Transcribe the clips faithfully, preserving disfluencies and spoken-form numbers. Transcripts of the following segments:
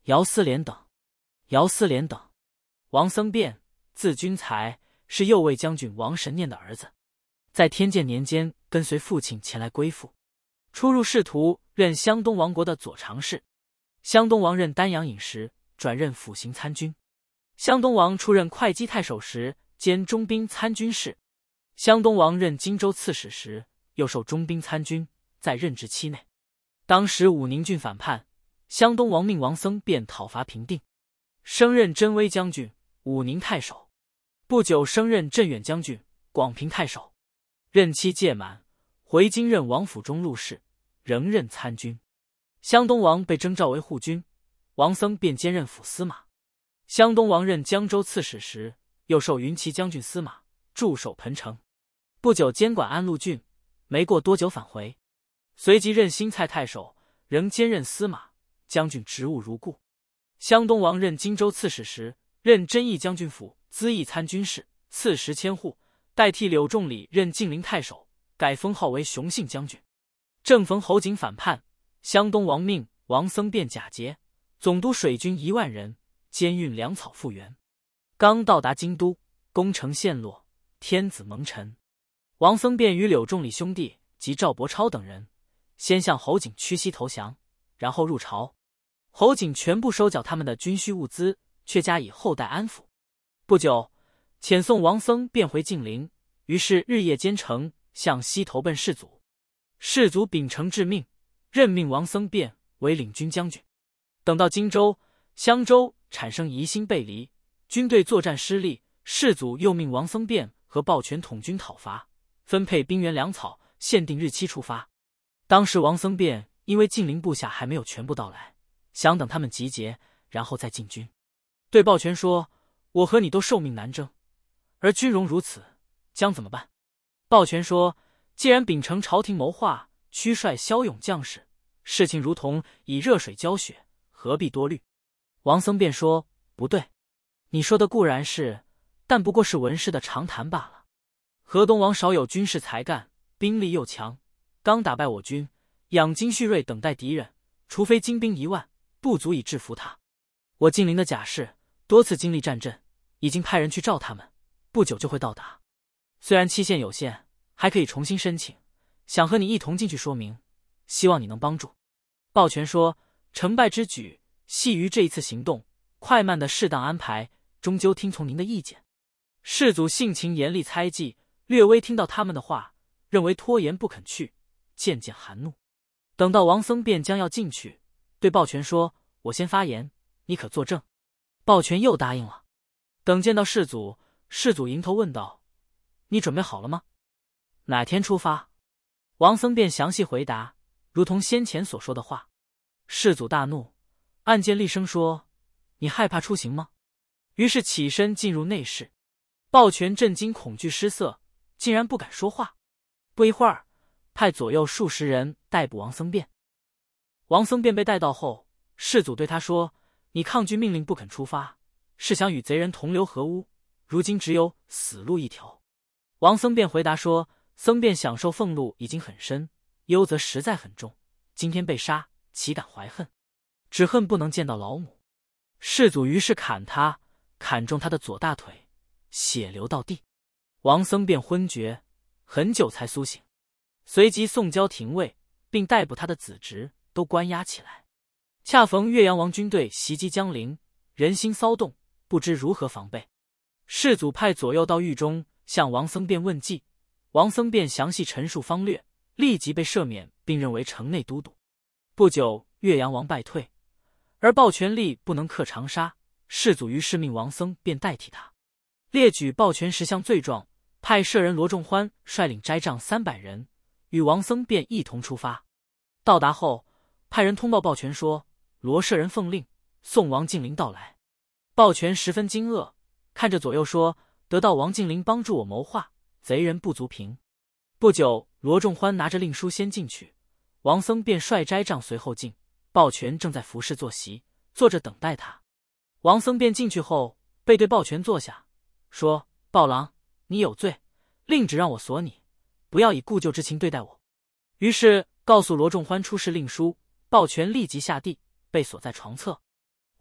姚思廉等。姚思廉等，王僧辩，字君才，是右卫将军王神念的儿子，在天监年间跟随父亲前来归附，初入仕途，任湘东王国的左常侍。湘东王任丹阳尹时，转任辅行参军。湘东王出任会稽太守时，兼中兵参军事。湘东王任荆州刺史时，又受中兵参军，在任职期内，当时武宁郡反叛，湘东王命王僧辩讨伐平定，升任真威将军、武宁太守。不久升任镇远将军、广平太守。任期届满，回京任王府中录事，仍任参军。湘东王被征召为护军，王僧便兼任府司马。湘东王任江州刺史时，又授云骑将军司马，驻守郴城。不久监管安陆郡，没过多久返回，随即任新蔡太守，仍兼任司马、将军职务如故。湘东王任荆州刺史时，任真义将军府资议参军事，赐十千户，代替柳仲礼任晋陵太守，改封号为雄信将军。正逢侯景反叛，湘东王命王僧辩假节，总督水军一万人，兼运粮草复原。刚到达京都，攻城陷落，天子蒙尘。王僧辩与柳仲礼兄弟及赵伯超等人，先向侯景屈膝投降，然后入朝。侯景全部收缴他们的军需物资，却加以后代安抚。不久，遣送王僧辩回晋陵，于是日夜兼程，向西投奔世祖。世祖秉承制命，任命王僧辩为领军将军。等到荆州、襄州产生疑心背离，军队作战失利，世祖又命王僧辩和鲍全统军讨伐，分配兵员粮草，限定日期出发。当时王僧辩因为晋陵部下还没有全部到来，想等他们集结，然后再进军。对鲍全说：“我和你都受命南征，而军容如此，将怎么办？”鲍全说：“既然秉承朝廷谋划，驱率骁勇将士，事情如同以热水浇雪，何必多虑？”王僧辩说：“不对，你说的固然是，但不过是文士的常谈罢了。河东王少有军事才干，兵力又强，刚打败我军，养精蓄锐等待敌人，除非精兵一万，不足以制服他。我晋陵的甲士多次经历战阵，已经派人去召他们，不久就会到达。虽然期限有限，还可以重新申请，想和你一同进去说明，希望你能帮助。”鲍全说：“成败之举，系于这一次行动，快慢的适当安排，终究听从您的意见。”世祖性情严厉猜忌，略微听到他们的话，认为拖延不肯去，渐渐含怒。等到王僧辩将要进去，对鲍全说：“我先发言，你可作证。”鲍全又答应了。等见到世祖，世祖迎头问道：“你准备好了吗？哪天出发？”王僧辩详细回答，如同先前所说的话。世祖大怒，暗间厉声说：“你害怕出行吗？”于是起身进入内室。鲍全震惊恐惧失色，竟然不敢说话。不一会儿，派左右数十人逮捕王僧辩。王僧辩被带到后，世祖对他说：“你抗拒命令不肯出发，是想与贼人同流合污，如今只有死路一条。”王僧辩回答说：“僧辩享受俸禄已经很深，忧则实在很重，今天被杀，岂敢怀恨？只恨不能见到老母。”世祖于是砍他，砍中他的左大腿，血流到地。王僧辩昏厥，很久才苏醒，随即送交廷尉，并逮捕他的子侄，都关押起来。恰逢岳阳王军队袭击江陵，人心骚动，不知如何防备。世祖派左右到狱中向王僧辩问计，王僧辩详细陈述方略，立即被赦免，并任为城内都督。不久，岳阳王败退，而鲍全力不能克长沙，世祖于是命王僧辩代替他，列举鲍全十项罪状，派舍人罗仲欢率领斋帐三百人，与王僧辩一同出发。到达后，派人通报鲍全说：“罗舍人奉令送王敬陵到来。”鲍全十分惊愕，看着左右说：“得到王敬陵帮助我谋划，贼人不足凭。”不久，罗仲欢拿着令书先进去，王僧便率斋帐随后进。鲍全正在服侍坐席，坐着等待他。王僧便进去后，背对鲍全坐下，说：“鲍郎，你有罪，令旨让我锁你，不要以故旧之情对待我。”于是告诉罗仲欢出示令书，鲍全立即下地，被锁在床侧。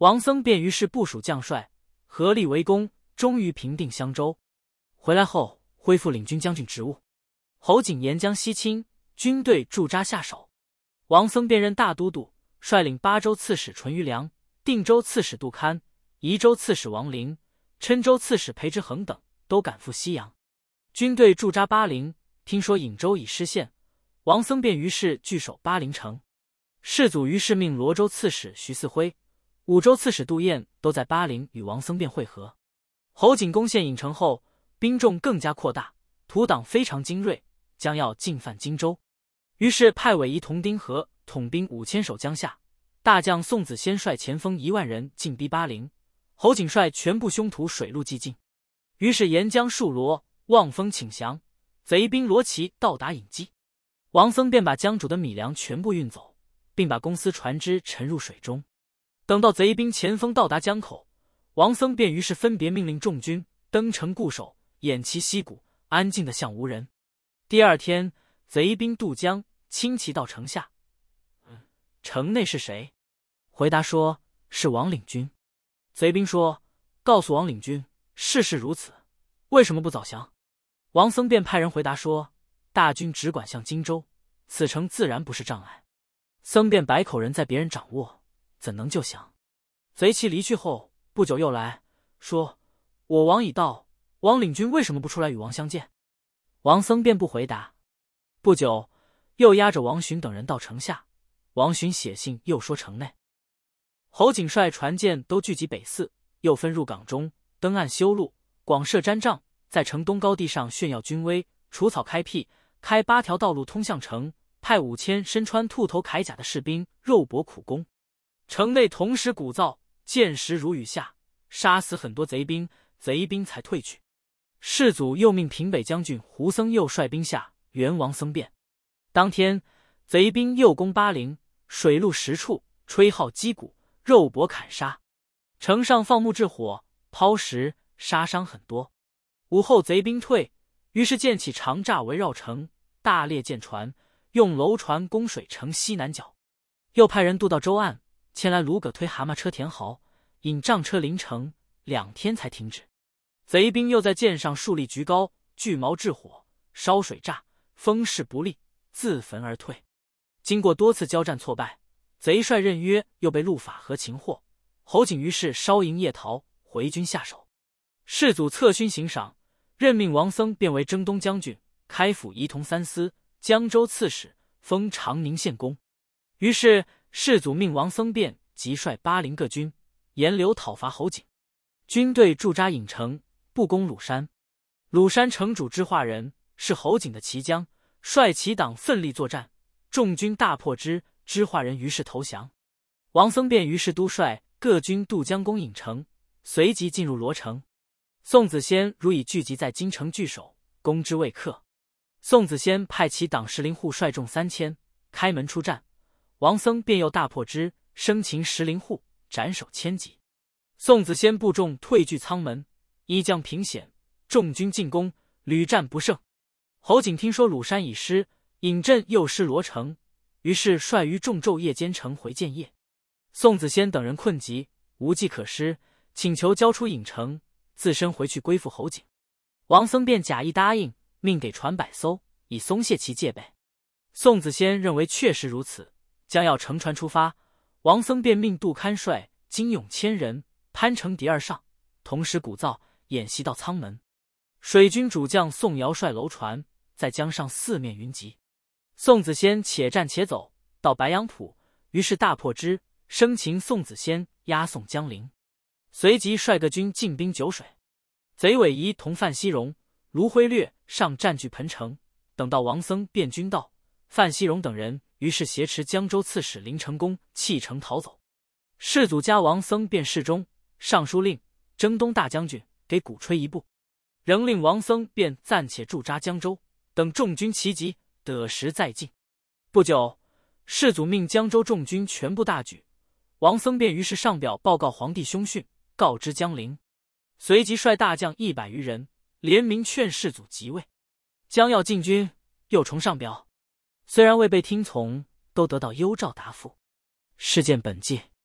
王僧便于是部署将帅，合力围攻，终于平定襄州。回来后恢复领军将军职务。侯景沿江西侵，军队驻扎下手。王僧便任大都督，率领巴州刺史淳于良、定州刺史杜堪、宜州刺史王陵、郴州刺史裴之衡等都赶赴西阳。军队驻扎巴陵，听说颍州已失陷，王僧便于是据守巴陵城。世祖于是命罗州刺史徐嗣辉、武州刺史杜彦都在巴陵与王僧便会合。侯景攻陷颍城后，兵众更加扩大，土党非常精锐，将要进犯荆州。于是派韦夷同丁和统兵五千守江夏，大将宋子仙率前锋一万人进逼巴陵，侯景率全部凶徒水陆既进。于是沿江戍罗，望风请降，贼兵罗骑到达颍矶，王僧便把江主的米粮全部运走，并把公司船只沉入水中。等到贼兵前锋到达江口，王僧便于是分别命令众军登城固守，偃旗息鼓，安静的像无人。第二天，贼兵渡江，轻骑到城下。嗯，城内是谁？回答说是王领军。贼兵说：告诉王领军，事事如此，为什么不早降？王僧便派人回答说：大军只管向荆州，此城自然不是障碍。僧便百口人在别人掌握，怎能救降？贼骑离去后，不久又来说：我王已到，王领军为什么不出来与王相见？王僧便不回答。不久，又押着王寻等人到城下，王寻写信又说城内。侯景率船舰都聚集北泗，又分入港中，登岸修路，广设毡帐，在城东高地上炫耀军威，除草开辟，开八条道路通向城，派五千身穿兔头铠甲的士兵肉搏苦攻。城内同时鼓噪，箭石如雨下，杀死很多贼兵，贼兵才退去。世祖又命平北将军胡僧佑率兵下援王僧辩。当天，贼兵又攻巴陵，水陆十处，吹号击鼓，肉搏砍杀。城上放木置火，抛石，杀伤很多。午后贼兵退，于是建起长栅围绕城，大列舰船，用楼船攻水城西南角。又派人渡到州岸，牵来卢葛推蛤蟆车田豪，引仗车临城，两天才停止。贼兵又在舰上竖立举高，锯矛置火，烧水栅，风势不利，自焚而退。经过多次交战挫败，贼帅任约又被陆法和擒获。侯景于是烧营夜逃，回军下手。世祖策勋行赏，任命王僧便为征东将军，开府仪同三司，江州刺史，封长宁县公。于是世祖命王僧辩即率巴陵各军沿流讨伐侯景。军队驻扎颍城，不攻鲁山。鲁山城主知化人是侯景的骑将，率其党奋力作战，众军大破之，知化人于是投降。王僧辩于是督率各军渡江攻颍城，随即进入罗城。宋子仙如已聚集在京城据守，攻之未克。宋子仙派其党石林户率众三千，开门出战。王僧便又大破之，生擒石林户，斩首千级。宋子仙部众退据仓门，依将平险，众军进攻，屡战不胜。侯景听说鲁山已失，颍镇又失罗城，于是率余众昼夜兼程回建业。宋子仙等人困急，无计可施，请求交出颍城，自身回去归附侯景。王僧便假意答应，命给船百艘，以松懈其戒备。宋子仙认为确实如此，将要乘船出发。王僧便命杜堪率精勇千人攀乘敌而上，同时鼓噪，演习到仓门。水军主将宋尧率楼船在江上四面云集。宋子仙且战且走，到白杨浦，于是大破之，生擒宋子仙，押送江陵。随即率各军进兵九水。贼韦夷同范希荣、卢辉略上占据彭城。等到王僧辩军到，范希荣等人于是挟持江州刺史林成功弃城逃走。世祖加王僧辩侍中、尚书令、征东大将军，给鼓吹一部，仍令王僧辩暂且驻扎江州，等众军齐集，得时再进。不久，世祖命江州众军全部大举。王僧辩于是上表报告皇帝凶讯，告知江陵。随即率大将一百余人，联名劝世祖即位。将要进军，又重上表，虽然未被听从，都得到优诏答复。事件本纪。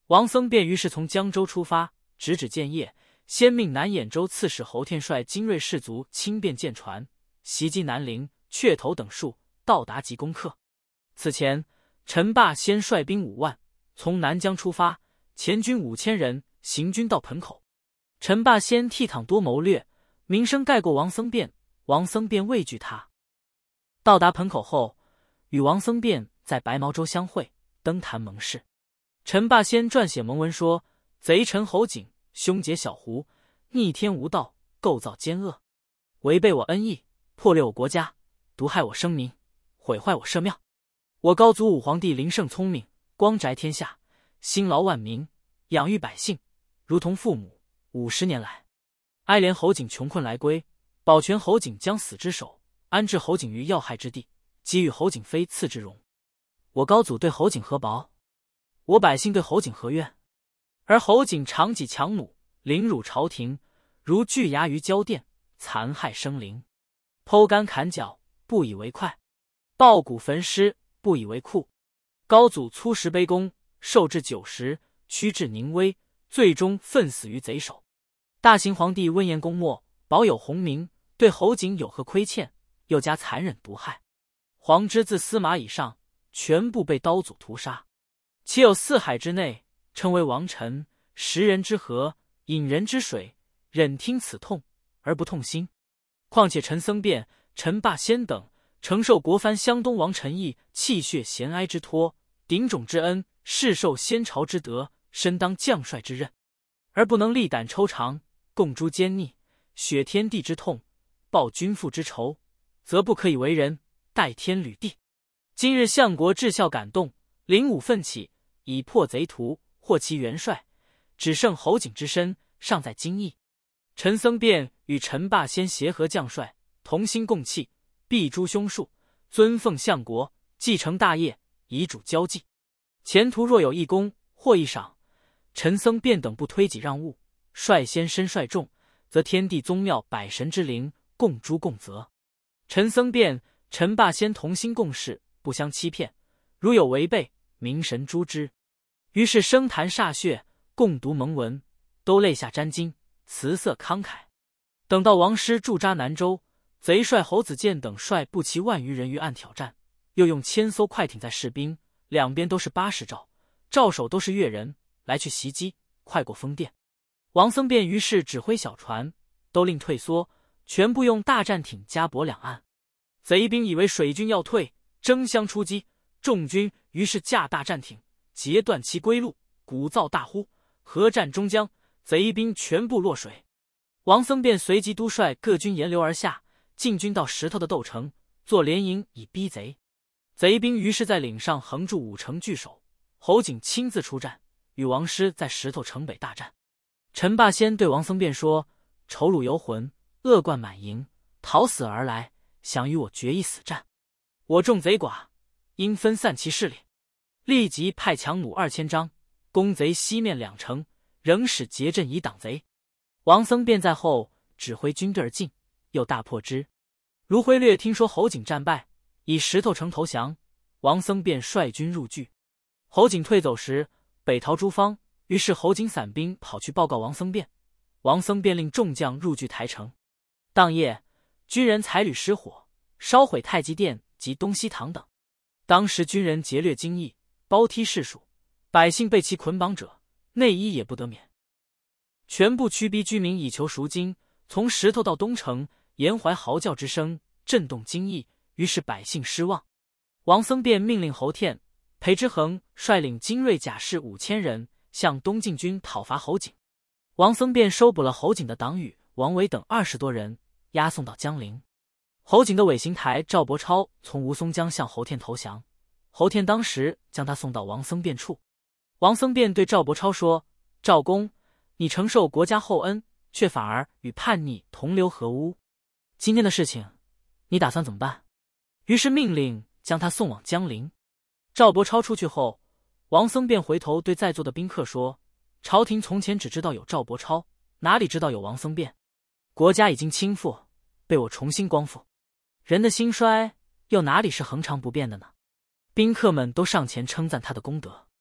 王僧辩于是从江州出发，直指建业，先命南兖州刺史侯天率精锐士卒轻便舰船，袭击南陵、雀头等戍，到达即攻克。此前，陈霸先率兵五万，从南江出发，前军五千人，行军到盆口。陈霸先倜傥多谋略，名声盖过王僧辩，王僧辩畏惧他。到达盆口后，与王僧辩在白毛洲相会，登坛盟誓。陈霸先撰写盟文说：贼臣侯景凶劫小胡，逆天无道，构造奸恶，违背我恩义，破掠我国家，毒害我生民，毁坏我社庙。我高祖武皇帝临圣聪明，光宅天下，辛劳万民，养育百姓，如同父母。五十年来，哀怜侯景穷困来归，保全侯景将死之手，安置侯景于要害之地，给予侯景妃赐之荣。我高祖对侯景何薄？我百姓对侯景何怨？而侯景长戟强弩，凌辱朝廷，如巨牙于交殿，残害生灵，剖肝砍脚，不以为快；暴骨焚尸，不以为酷。高祖粗食卑躬，受制九十，屈至宁威，最终奋死于贼手。大行皇帝温言恭默，保有洪名，对侯景有何亏欠，又加残忍毒害。皇之自司马以上，全部被刀俎屠杀。且有四海之内，称为王臣，食人之河，饮人之水，忍听此痛而不痛心。况且陈僧辩、陈霸先等承受国藩湘东王陈毅泣血衔哀之托，鼎种之恩，世受先朝之德，身当将帅之任，而不能力胆抽肠，共诛奸逆，雪天地之痛，报君父之仇，则不可以为人，待天履地。今日相国至孝感动，领武奋起，以破贼徒，获其元帅，只剩侯景之身尚在京邑。陈僧辩与陈霸先协和将帅，同心共弃，必诛凶数，尊奉相国，继承大业，遗嘱交际。前途若有一功或一赏，陈僧辩等不推己让物，率先身率众，则天地宗庙百神之灵共诛共责。陈僧辩、陈霸先同心共事，不相欺骗，如有违背，明神诛之。于是升坛歃血，共读盟文，都泪下沾巾，辞色慷慨。等到王师驻扎南州，贼帅侯子健等率步骑万余人于岸挑战，又用千艘快艇在试兵，两边都是八十兆，罩首都是越人，来去袭击，快过丰甸。王僧辩于是指挥小船，都令退缩，全部用大战艇夹泊两岸。贼兵以为水军要退，争相出击，众军于是架大战艇，截断其归路，鼓噪大呼，合战中将，贼兵全部落水。王僧辩随即督率各军沿流而下，进军到石头的窦城，做连营以逼贼。贼兵于是在岭上横筑五城据守，侯景亲自出战，与王师在石头城北大战。陈霸先对王僧辩说：仇虏游魂，恶贯满盈，逃死而来，想与我决一死战。我众贼寡，应分散其势力，立即派强弩二千张，攻贼西面两城，仍使结阵以挡贼。王僧辩在后指挥军队而进，又大破之。卢辉略听说侯景战败，以石头城投降，王僧辩率军入据。侯景退走时，北逃诸方，于是侯景散兵跑去报告王僧辩。王僧辩令众将入据台城。当夜，军人采铝失火，烧毁太极殿及东西堂等。当时军人劫掠京邑，包踢士庶，百姓被其捆绑者，内衣也不得免。全部驱逼居民以求赎金，从石头到东城，沿怀嚎叫之声，震动京邑，于是百姓失望。王僧辩命令侯天、裴之衡率领精锐甲士五千人，向东进军讨伐侯景。王僧辩收捕了侯景的党羽王维等二十多人，押送到江陵。侯景的尾行台赵伯超从吴淞江向侯天投降，侯天当时将他送到王僧辩处。王僧辩对赵伯超说：赵公，你承受国家厚恩，却反而与叛逆同流合污，今天的事情你打算怎么办？于是命令将他送往江陵。赵伯超出去后，王僧辩回头对在座的宾客说：朝廷从前只知道有赵伯超，哪里知道有王僧辩？国家已经倾覆，被我重新光复，人的兴衰又哪里是恒常不变的呢？宾客们都上前称赞他的功德。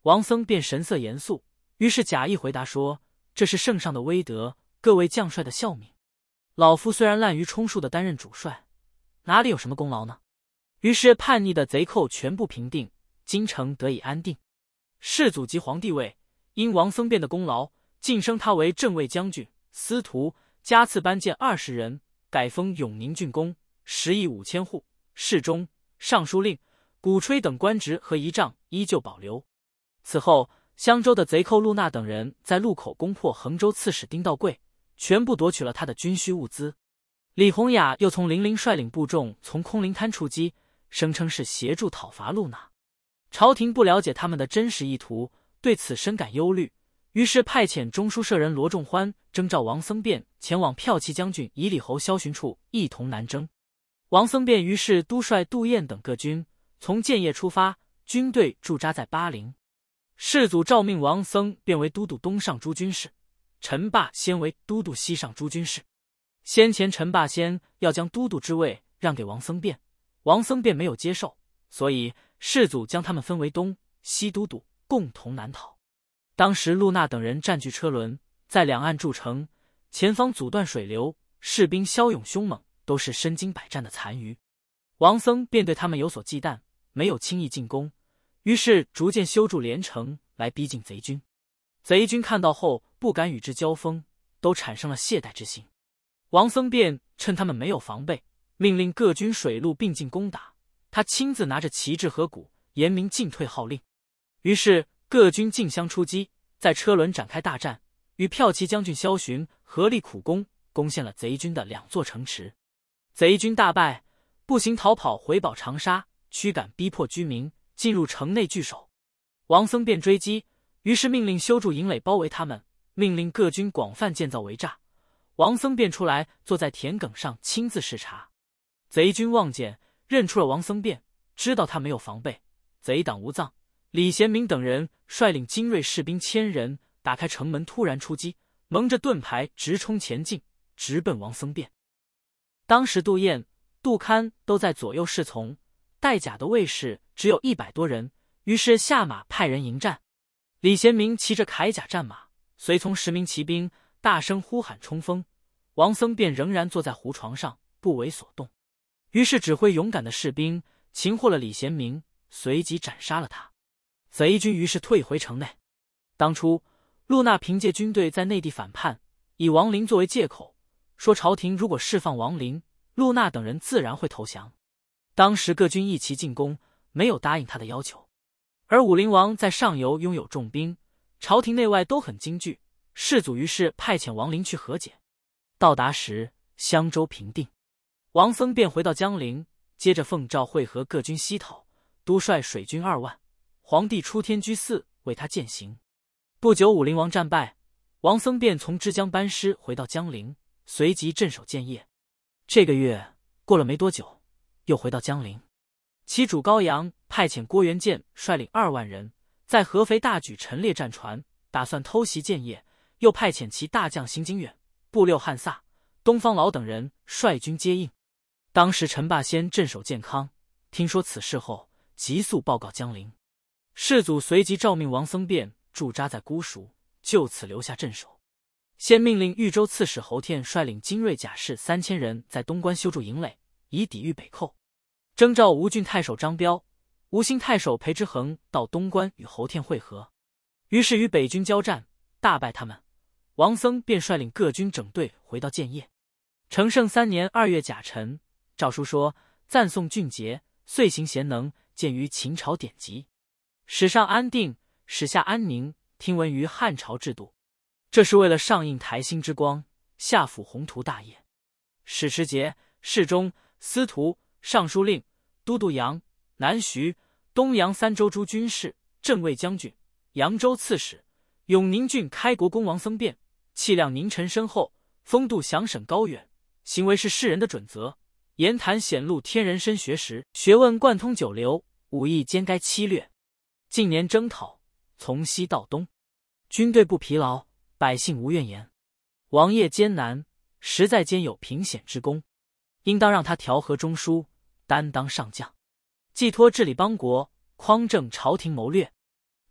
王僧便神色严肃，于是假意回答说：“这是圣上的威德，各位将帅的效命。老夫虽然滥竽充数的担任主帅，哪里有什么功劳呢？”于是叛逆的贼寇全部平定，京城得以安定。世祖即皇帝位，因王僧辩的功劳，晋升他为正卫将军、司徒，加赐班舰二十人，改封永宁郡公，食邑五千户，侍中、尚书令、鼓吹等官职和仪仗依旧保留。此后，襄州的贼寇陆纳等人在路口攻破衡州刺史丁道贵，全部夺取了他的军需物资。李洪雅又从零陵率领部众从空灵滩出击，声称是协助讨伐陆纳。朝廷不了解他们的真实意图，对此深感忧虑，于是派遣中书舍人罗仲欢征召王僧辩前往骠骑将军以李侯萧循处一同南征。王僧辩于是督率杜彦等各军从建业出发，军队驻扎在巴陵。世祖诏命王僧辩为都督东上诸军事，陈霸先为都督西上诸军事。先前陈霸先要将都督之位让给王僧辩，王僧辩没有接受，所以世祖将他们分为东西都督，共同南讨。当时陆纳等人占据车轮，在两岸筑城，前方阻断水流，士兵骁勇凶猛，都是身经百战的残余。王僧便对他们有所忌惮，没有轻易进攻，于是逐渐修筑连城来逼近贼军。贼军看到后不敢与之交锋，都产生了懈怠之心。王僧便趁他们没有防备，命令各军水陆并进攻打，他亲自拿着旗帜和鼓，严明进退号令。于是各军竞相出击，在车轮展开大战，与骠骑将军萧循合力苦攻，攻陷了贼军的两座城池。贼军大败，步行逃跑回保长沙，驱赶逼迫居民进入城内据守。王僧便追击，于是命令修筑营垒包围他们，命令各军广泛建造围栅。王僧便出来坐在田埂上亲自视察。贼军望见，认出了王僧便，知道他没有防备，贼党无藏，李贤明等人率领精锐士兵千人，打开城门突然出击，蒙着盾牌直冲前进，直奔王僧辩。当时杜彦、杜堪都在左右侍从，带甲的卫士只有一百多人，于是下马派人迎战。李贤明骑着铠甲战马，随从十名骑兵大声呼喊冲锋，王僧辩仍然坐在胡床上不为所动，于是指挥勇敢的士兵擒获了李贤明，随即斩杀了他。贼军于是退回城内。当初陆纳凭借军队在内地反叛，以王林作为借口，说朝廷如果释放王林，陆纳等人自然会投降。当时各军一齐进攻，没有答应他的要求。而武陵王在上游拥有重兵，朝廷内外都很惊惧，世祖于是派遣王林去和解。到达时，襄州平定，王僧便回到江陵，接着奉诏会合各军西讨，督率水军二万，皇帝出天居寺为他饯行。不久武陵王战败，王僧便从枝江班师回到江陵，随即镇守建业。这个月过了没多久，又回到江陵。其主高阳派遣郭元建率领二万人，在合肥大举陈列战船，打算偷袭建业，又派遣其大将辛金远、步六汉萨、东方老等人率军接应。当时陈霸先镇守建康，听说此事后，急速报告江陵。世祖随即诏命王僧辩驻扎在姑熟，就此留下镇守。先命令豫州刺史侯天率领精锐甲士三千人在东关修筑营垒，以抵御北寇。征召吴郡太守张彪、吴兴太守裴之衡到东关与侯天会合，于是与北军交战，大败他们。王僧便率领各军整队回到建业。成圣三年二月甲辰，诏书说赞颂俊杰，遂行贤能，见于秦朝典籍。史上安定，史下安宁，听闻于汉朝制度。这是为了上应台星之光，下辅宏图大业。史持节、侍中、司徒、尚书令、都督阳、南徐、东阳三州诸军事、镇卫将军、扬州刺史、永宁郡开国公王僧辩，气量凝沉深厚，风度详审高远，行为是世人的准则，言谈显露天人深学识，学问贯通九流，武艺兼该七略。近年征讨，从西到东，军队不疲劳，百姓无怨言。王业艰难，实在兼有平险之功，应当让他调和中枢，担当上将，寄托治理邦国，匡正朝廷谋略。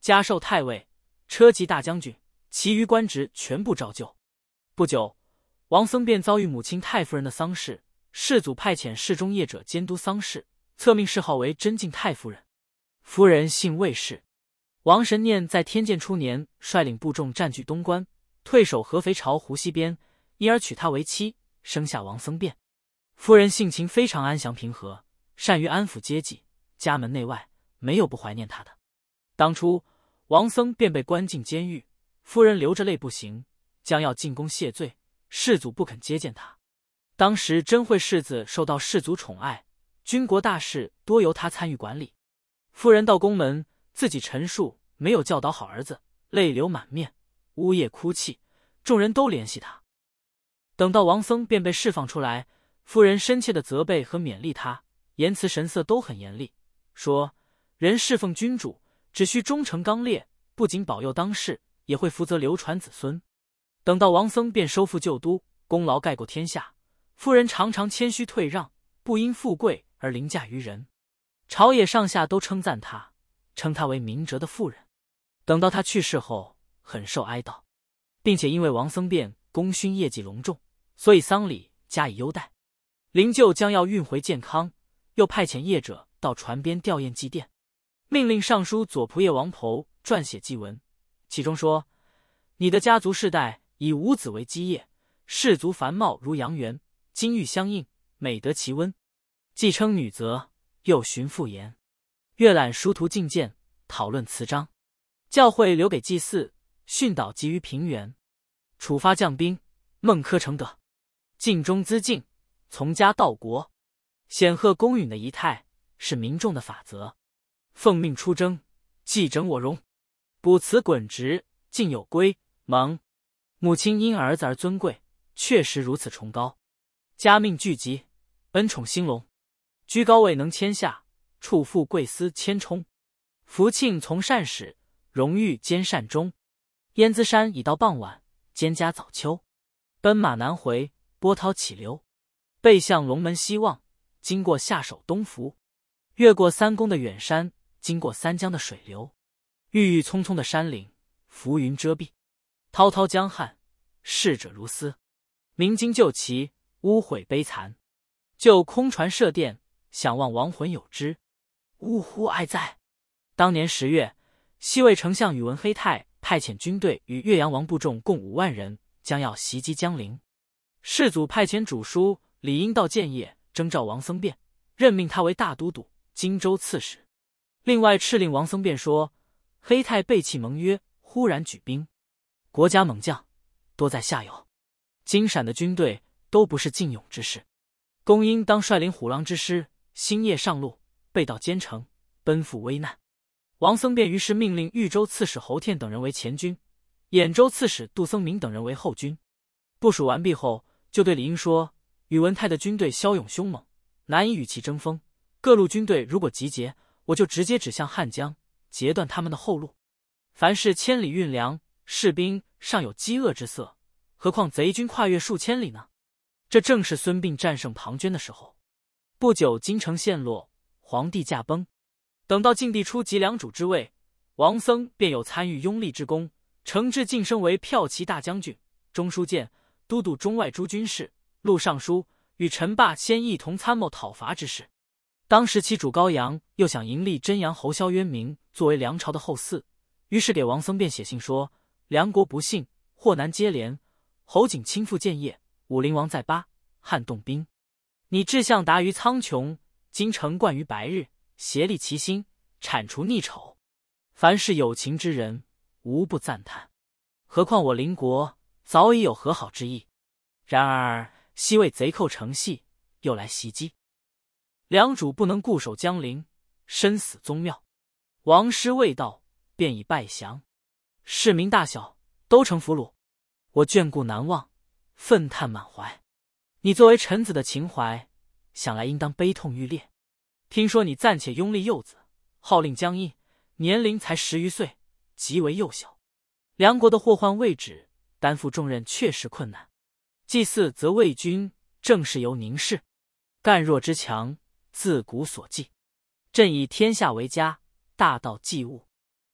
加授太尉、车骑大将军，其余官职全部照旧。不久，王僧便遭遇母亲太夫人的丧事，世祖派遣侍中业者监督丧事，册命谥号为真敬太夫人。夫人姓魏氏。王神念在天监初年率领部众占据东关，退守合肥巢湖西边，因而娶她为妻，生下王僧辩。夫人性情非常安详平和，善于安抚接济，家门内外没有不怀念她的。当初王僧便被关进监狱，夫人流着泪不行，将要进宫谢罪，世祖不肯接见他。当时真惠世子受到世祖宠爱，军国大事多由他参与管理。夫人到宫门，自己陈述没有教导好儿子，泪流满面，呜咽哭泣，众人都怜惜他。等到王僧便被释放出来，夫人深切的责备和勉励他，言辞神色都很严厉，说人侍奉君主，只需忠诚刚烈，不仅保佑当世，也会福泽流传子孙。等到王僧便收复旧都，功劳盖过天下，夫人常常谦虚退让，不因富贵而凌驾于人。朝野上下都称赞他，称他为明哲的妇人。等到他去世后，很受哀悼，并且因为王僧辩功勋业绩隆重，所以丧礼加以优待。灵柩将要运回建康，又派遣业者到船边吊唁祭奠，命令尚书左仆射王侯撰写祭文，其中说：你的家族世代以五子为基业，氏族繁茂如阳源，金玉相映，美得其温。既称女则，又循复言，阅览殊途进谏，讨论词章，教诲留给祭祀，训导集于平原，处发将兵，孟轲成德，尽忠资敬，从家到国，显赫公允的仪态，是民众的法则。奉命出征，既整我容，补辞滚直，尽有归蒙。母亲因儿子而尊贵，确实如此崇高。家命聚集，恩宠兴隆，居高位能谦下，处富贵司谦冲。福庆从善始，荣誉兼善终。燕姿山已到傍晚，蒹葭早秋。奔马南回，波涛起流。背向龙门西望，经过下手东福。越过三公的远山，经过三江的水流。郁郁葱葱的山岭，浮云遮蔽。滔滔江汉，逝者如斯。明经旧奇，污秽悲残。就空船射电，想望亡魂有之。呜呼哀哉！当年十月，西魏丞相宇文黑泰派遣军队与岳阳王部众共五万人，将要袭击江陵。世祖派遣主书李应到建业征召王僧辩，任命他为大都督、荆州刺史。另外敕令王僧辩说：黑泰背弃盟约，忽然举兵，国家猛将多在下游，京陕的军队都不是劲勇之士，公应当率领虎狼之师，星夜上路，背到坚城，奔赴危难。王僧辩于是命令豫州刺史侯天等人为前军，兖州刺史杜僧明等人为后军。部署完毕后，就对李应说：宇文泰的军队骁勇凶猛，难以与其争锋，各路军队如果集结，我就直接指向汉江，截断他们的后路。凡是千里运粮，士兵尚有饥饿之色，何况贼军跨越数千里呢？这正是孙膑战胜庞涓的时候。不久，京城陷落，皇帝驾崩。等到晋帝初即良主之位，王僧便有参与拥立之功，承制晋升为骠骑大将军、中书监、都督中外诸军事、录尚书，与陈霸先一同参谋讨伐之事。当时其主高阳又想迎立真阳侯萧渊明作为梁朝的后嗣，于是给王僧辩写信说：梁国不幸，祸难接连，侯景倾覆建业，武陵王在巴，汉动兵。你志向达于苍穹，今成冠于白日，协力齐心，铲除逆丑。凡是有情之人，无不赞叹。何况我邻国早已有和好之意，然而西魏贼寇成隙，又来袭击，梁主不能固守江陵，身死宗庙，王师未到，便已败降，市民大小都成俘虏，我眷顾难忘，愤叹满怀。你作为臣子的情怀，想来应当悲痛欲裂。听说你暂且拥立幼子，号令江阴，年龄才十余岁，极为幼小。梁国的祸患未止，担负重任确实困难。祭祀则魏军正是由宁氏，干弱之强，自古所忌。朕以天下为家，大道济物，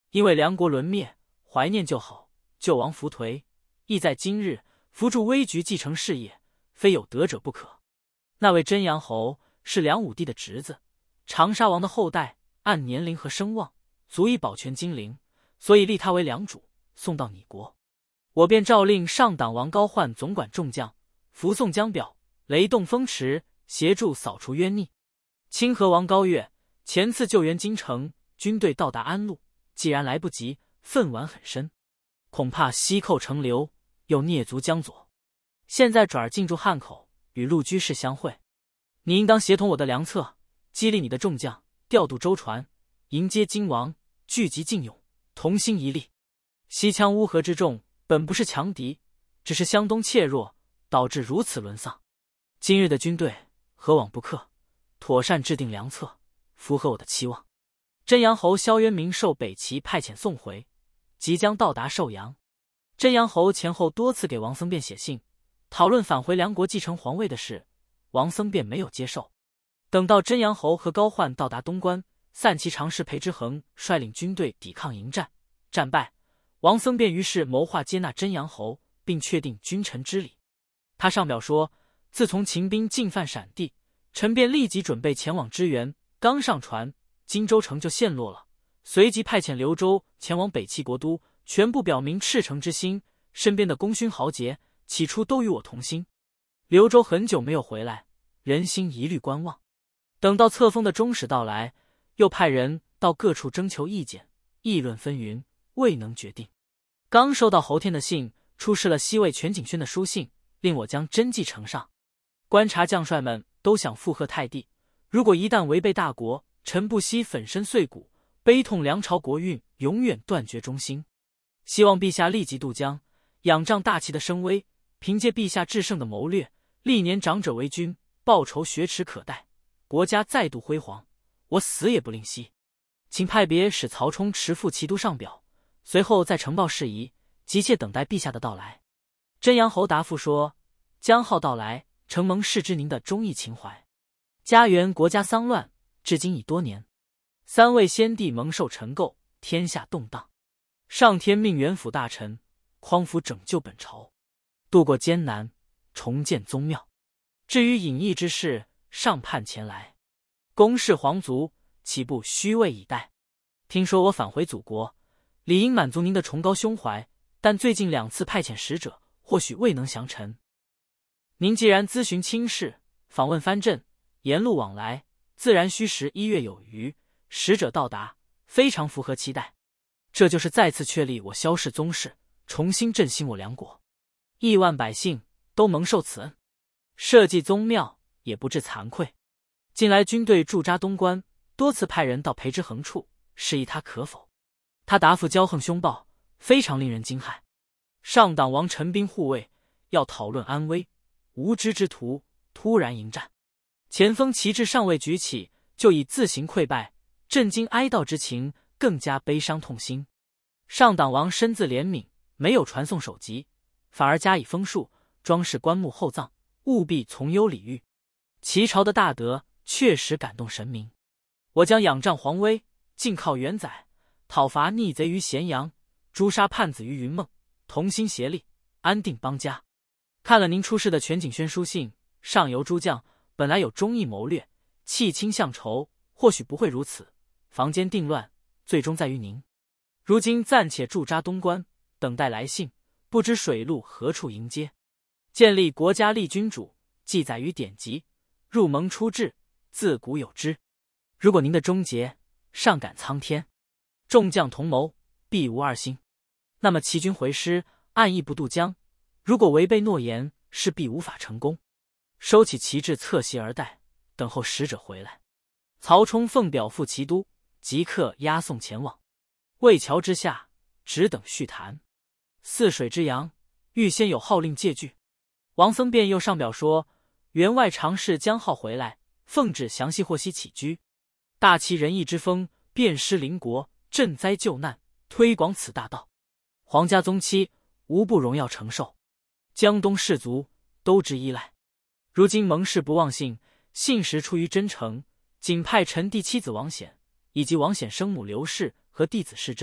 因为梁国沦灭，怀念旧好，救亡扶颓，意在今日扶助危局，继承事业，非有德者不可。那位真阳侯是梁武帝的侄子，长沙王的后代，按年龄和声望，足以保全金陵，所以立他为梁主，送到你国。我便诏令上党王高焕总管众将，扶送江表，雷动风驰，协助扫除冤逆。清河王高岳前次救援京城，军队到达安陆，既然来不及，愤惋很深，恐怕西寇城流，又蹑足江左。现在转而进驻汉口，与陆居士相会。你应当协同我的良策，激励你的众将，调度舟船，迎接金王，聚集劲勇，同心一力。西羌乌合之众本不是强敌，只是湘东怯弱，导致如此沦丧。今日的军队何往不克，妥善制定良策，符合我的期望。真阳侯萧渊明受北齐派遣送回，即将到达寿阳。真阳侯前后多次给王僧辩写信，讨论返回梁国继承皇位的事，王僧辩没有接受。等到真阳侯和高焕到达东关，散骑常侍裴之衡率领军队抵抗迎战，战败。王僧辩于是谋划接纳真阳侯，并确定君臣之礼。他上表说，自从秦兵进犯陕地，臣便立即准备前往支援，刚上船，荆州城就陷落了，随即派遣刘州前往北齐国都，全部表明赤诚之心。身边的功勋豪杰起初都与我同心。刘州很久没有回来，人心一律观望。等到册封的中使到来，又派人到各处征求意见，议论纷纭，未能决定。刚收到侯天的信，出示了西魏全景轩的书信，令我将真迹呈上。观察将帅们都想附和太帝，如果一旦违背大国，臣不惜粉身碎骨，悲痛梁朝国运，永远断绝忠心。希望陛下立即渡江，仰仗大齐的声威，凭借陛下制胜的谋略，历年长者为君，报仇雪耻可待，国家再度辉煌，我死也不吝惜。请派别使曹冲持赴齐都上表，随后再呈报事宜，急切等待陛下的到来。真阳侯答复说，江浩到来，承蒙视之您的忠义情怀。家园国家丧乱，至今已多年，三位先帝蒙受尘垢，天下动荡，上天命元辅大臣匡扶拯救本朝，度过艰难，重建宗庙。至于隐逸之事，上盼前来，公事皇族，岂不虚位以待？听说我返回祖国，理应满足您的崇高胸怀，但最近两次派遣使者，或许未能降臣。您既然咨询亲事，访问藩镇，沿路往来，自然需时一月有余，使者到达，非常符合期待。这就是再次确立我萧氏宗室，重新振兴我梁国，亿万百姓都蒙受此恩，社稷宗庙也不致惭愧。近来军队驻扎东关，多次派人到裴之衡处，示意他可否。他答复骄横凶暴，非常令人惊骇。上党王陈兵护卫，要讨论安危，无知之徒突然迎战，前锋旗帜尚未举起，就已自行溃败，震惊哀悼之情更加悲伤痛心。上党王深自怜悯，没有传送首级，反而加以封树，装饰棺木厚葬，务必从优礼遇。齐朝的大德确实感动神明。我将仰仗皇威，尽靠元载，讨伐逆贼于咸阳，诛杀叛子于云梦，同心协力，安定邦家。看了您出示的全景轩书信，上游诸将本来有忠义谋略，弃亲向仇，或许不会如此。房间定乱，最终在于您。如今暂且驻扎东关，等待来信，不知水路何处迎接。建立国家立君主，记载于典籍，入盟出制，自古有之。如果您的忠节上感苍天，众将同谋，必无二心。那么齐军回师，暗意不渡江，如果违背诺言，势必无法成功。收起旗帜，侧席而待，等候使者回来。曹冲奉表赴齐都，即刻押送前往。渭桥之下，只等续谈。泗水之阳，预先有号令戒据。王僧辩又上表说，员外常侍江浩回来，奉旨详细获悉起居。大齐仁义之风，遍施邻国，赈灾救难，推广此大道。皇家宗戚无不荣耀承受，江东士族都之依赖。如今蒙氏不忘信，信实出于真诚，仅派臣弟妻子王显以及王显生母刘氏和弟子世珍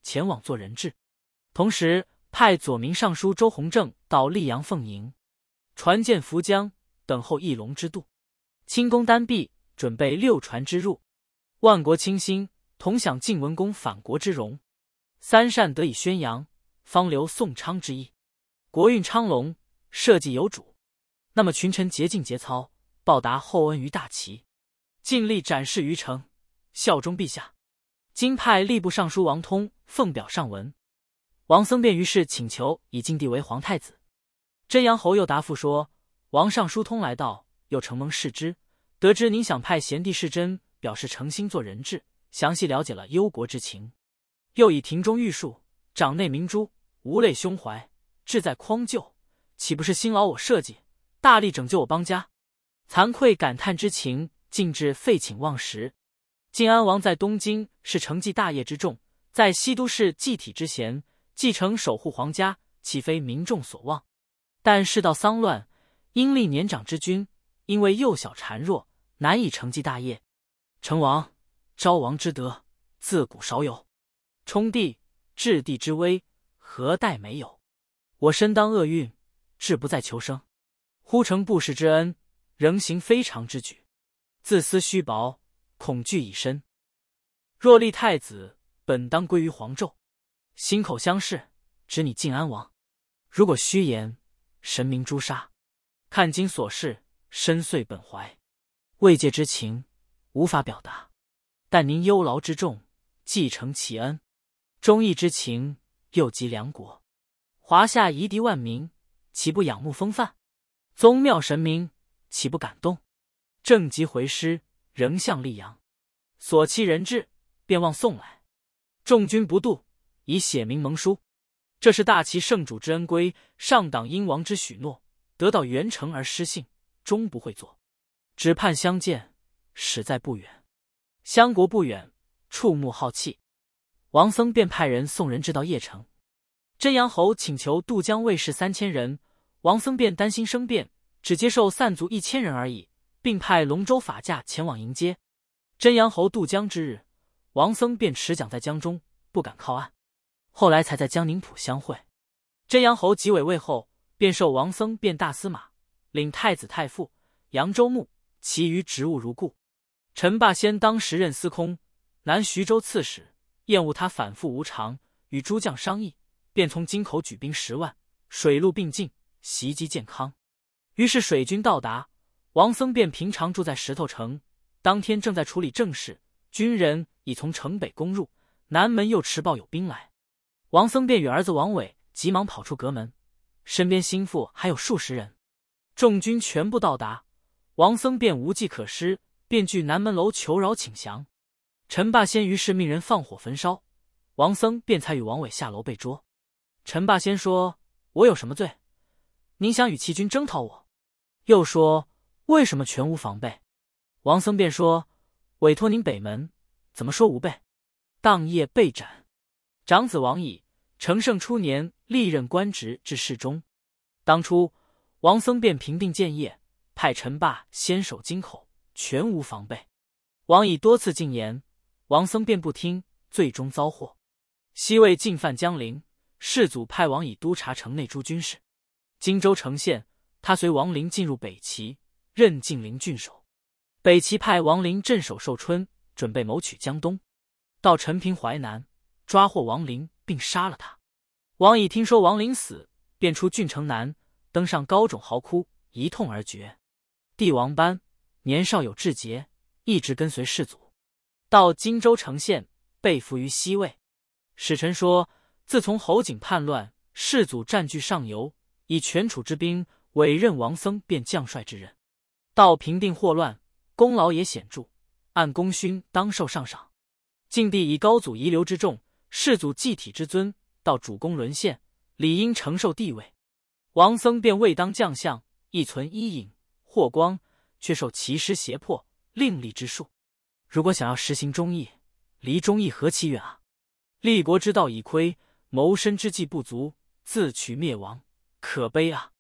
前往做人质，同时派左民尚书周弘正到溧阳奉迎，船舰浮江，等候翼龙之渡。清宫单毕，准备六船之入，万国倾心，同享晋文公反国之荣。三善得以宣扬，方留宋昌之意。国运昌隆，社稷有主。那么群臣竭尽节操，报答厚恩于大齐，尽力展示于诚，效忠陛下。今派吏部尚书王通奉表上文。王僧辩于是请求以晋帝为皇太子。真阳侯又答复说，王尚书通来到，又承蒙视之，得知您想派贤弟世真，表示诚心做人质，详细了解了忧国之情。又以庭中玉树，掌内明珠，无泪胸怀，志在匡救，岂不是辛劳我社稷，大力拯救我邦家？惭愧感叹之情，尽至废寝忘食。晋安王在东京是承继大业之重，在西都是祭体之贤，继承守护皇家，岂非民众所望？但事到丧乱，因立年长之君，因为幼小孱弱，难以承继大业。成王、昭王之德，自古少有，冲帝、治帝之威，何待没有？我身当厄运，志不在求生，忽承布世之恩，仍行非常之举，自私虚薄，恐惧已深。若立太子，本当归于皇胄，心口相视，指你晋安王。如果虚言，神明诛杀。看今所事，深邃本怀，慰藉之情无法表达。但您忧劳之重，继承其恩，忠义之情又及梁国，华夏夷狄万民，岂不仰慕风范？宗庙神明，岂不感动？正急回师，仍向溧阳，所期人质，便望送来。众军不渡，以写明盟书。这是大齐圣主之恩规，上党英王之许诺，得到元成而失信，终不会做。只盼相见，始在不远。相国不远，触目好气。王僧便派人送人质到邺城。真阳侯请求渡江卫士三千人，王僧便担心生变，只接受散卒一千人而已，并派龙舟法驾前往迎接。真阳侯渡江之日，王僧便持桨在江中，不敢靠岸。后来才在江宁浦相会。真阳侯即位位后，便授王僧便大司马，领太子太傅、扬州牧，其余职务如故。陈霸先当时任司空，南徐州刺史，厌恶他反复无常，与诸将商议，便从京口举兵十万，水陆并进，袭击建康。于是水军到达，王僧便平常住在石头城，当天正在处理政事，军人已从城北攻入，南门又持报有兵来。王僧便与儿子王伟急忙跑出阁门，身边心腹还有数十人。众军全部到达，王僧便无计可施，便据南门楼求饶请降。陈霸先于是命人放火焚烧，王僧便才与王伟下楼被捉。陈霸先说：“我有什么罪？您想与齐军征讨我？”又说：“为什么全无防备？”王僧便说：“委托您北门，怎么说无备？”当夜被斩。长子王乙，成圣初年历任官职至侍中。当初王僧便平定建业，派陈霸先守京口，全无防备。王乙多次进言，王僧便不听，最终遭祸。西魏进犯江陵，世祖派王乙督察城内诸军事。荆州城县，他随王陵进入北齐，任晋陵郡守。北齐派王陵镇守寿春，准备谋取江东。到陈平淮南，抓获王陵，并杀了他。王乙听说王陵死，便出郡城南，登上高冢嚎哭，一痛而绝。帝王班年少有志节，一直跟随世祖。到荆州城县，被俘于西魏。使臣说，自从侯景叛乱，世祖占据上游，以权楚之兵委任王僧便将帅之任。到平定祸乱，功劳也显著，按功勋当受上赏。晋帝以高祖遗留之重，世祖祭体之尊，到主公沦陷，理应承受地位。王僧便未当将相，亦存伊尹、霍光，却受齐师胁迫，另立之术。如果想要实行忠义，离忠义何其远啊！立国之道已亏，谋身之计不足，自取灭亡，可悲啊！